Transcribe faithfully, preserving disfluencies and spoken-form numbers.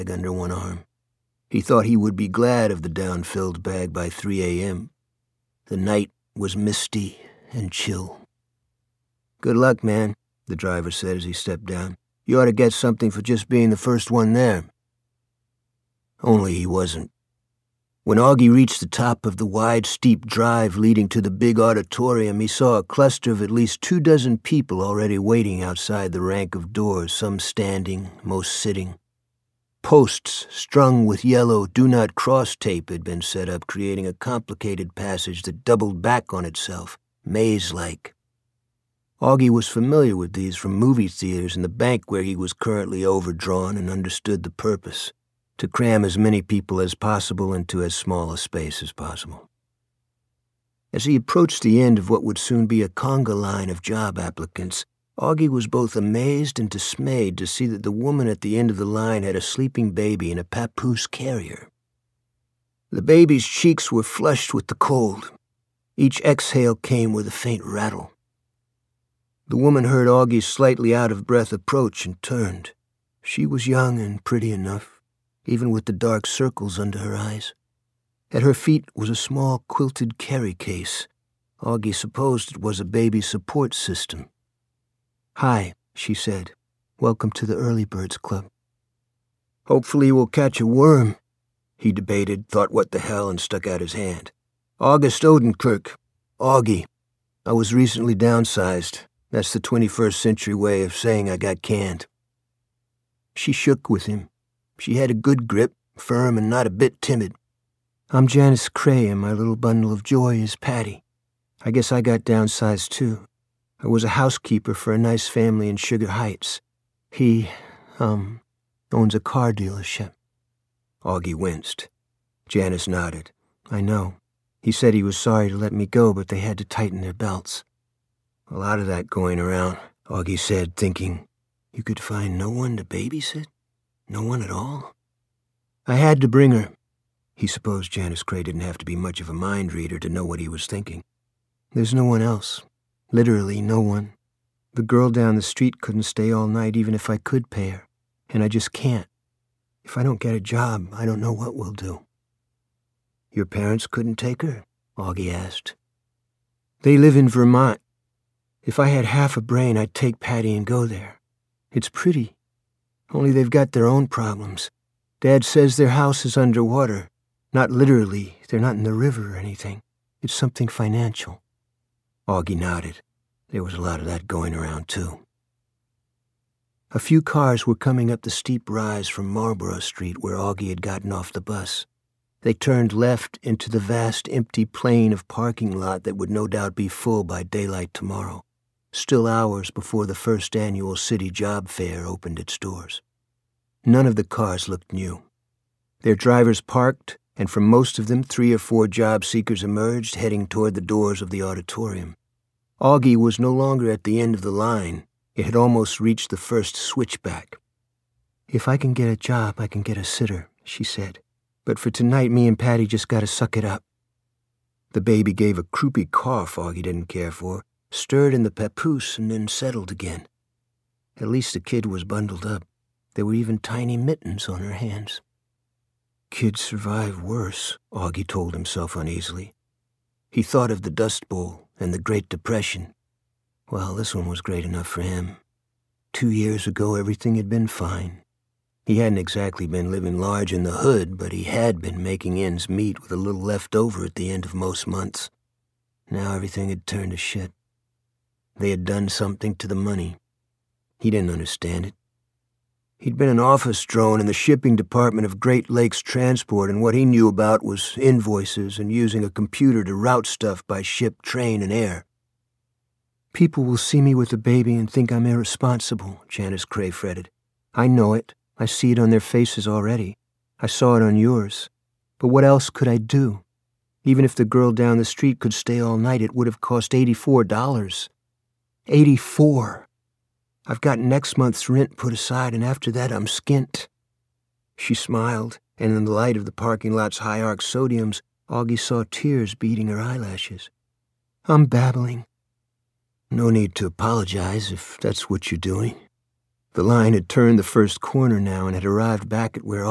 under one arm. He thought he would be glad of the down-filled bag by three a.m. The night was misty and chill. "Good luck, man," the driver said as he stepped down. "You ought to get something for just being the first one there." Only he wasn't. When Augie reached the top of the wide, steep drive leading to the big auditorium, he saw a cluster of at least two dozen people already waiting outside the rank of doors, some standing, most sitting. Posts strung with yellow "Do Not Cross" tape had been set up, creating a complicated passage that doubled back on itself, maze-like. Augie was familiar with these from movie theaters and the bank where he was currently overdrawn, and understood the purpose: to cram as many people as possible into as small a space as possible. As he approached the end of what would soon be a conga line of job applicants, Augie was both amazed and dismayed to see that the woman at the end of the line had a sleeping baby in a papoose carrier. The baby's cheeks were flushed with the cold. Each exhale came with a faint rattle. The woman heard Augie's slightly out-of-breath approach and turned. She was young and pretty enough, even with the dark circles under her eyes. At her feet was a small quilted carry case. Augie supposed it was a baby support system. "Hi," she said. "Welcome to the Early Birds Club." "Hopefully we'll catch a worm," he debated, thought what the hell, and stuck out his hand. "August Odenkirk. Augie. I was recently downsized. That's the twenty-first century way of saying I got canned." She shook with him. She had a good grip, firm and not a bit timid. "I'm Janice Cray, and my little bundle of joy is Patty. I guess I got downsized too. I was a housekeeper for a nice family in Sugar Heights. He, um, owns a car dealership." Augie winced. Janice nodded. "I know. He said he was sorry to let me go, but they had to tighten their belts." "A lot of that going around," Augie said, thinking, "You could find no one to babysit? No one at all?" "I had to bring her." He supposed Janice Cray didn't have to be much of a mind reader to know what he was thinking. "There's no one else. Literally no one. The girl down the street couldn't stay all night even if I could pay her, and I just can't. If I don't get a job, I don't know what we'll do." "Your parents couldn't take her?" Augie asked. "They live in Vermont. If I had half a brain, I'd take Patty and go there. It's pretty. Only they've got their own problems. Dad says their house is underwater. Not literally, they're not in the river or anything. It's something financial." Augie nodded. There was a lot of that going around, too. A few cars were coming up the steep rise from Marlborough Street where Augie had gotten off the bus. They turned left into the vast empty plain of parking lot that would no doubt be full by daylight tomorrow, still hours before the first annual city job fair opened its doors. None of the cars looked new. Their drivers parked, and from most of them three or four job seekers emerged, heading toward the doors of the auditorium. Augie was no longer at the end of the line. It had almost reached the first switchback. "If I can get a job, I can get a sitter," she said. "But for tonight, me and Patty just gotta suck it up." The baby gave a croupy cough Augie didn't care for, stirred in the papoose, and then settled again. At least the kid was bundled up. There were even tiny mittens on her hands. Kids survive worse, Augie told himself uneasily. He thought of the Dust Bowl and the Great Depression. Well, this one was great enough for him. Two years ago, everything had been fine. He hadn't exactly been living large in the hood, but he had been making ends meet with a little left over at the end of most months. Now everything had turned to shit. They had done something to the money. He didn't understand it. He'd been an office drone in the shipping department of Great Lakes Transport, and what he knew about was invoices and using a computer to route stuff by ship, train, and air. "People will see me with a baby and think I'm irresponsible," Janice Cray fretted. "I know it. I see it on their faces already. I saw it on yours. But what else could I do? Even if the girl down the street could stay all night, it would have cost eighty-four dollars. Eighty-four! I've got next month's rent put aside, and after that I'm skint." She smiled, and in the light of the parking lot's high-arc sodiums, Augie saw tears beading her eyelashes. "I'm babbling." "No need to apologize if that's what you're doing." The line had turned the first corner now and had arrived back at where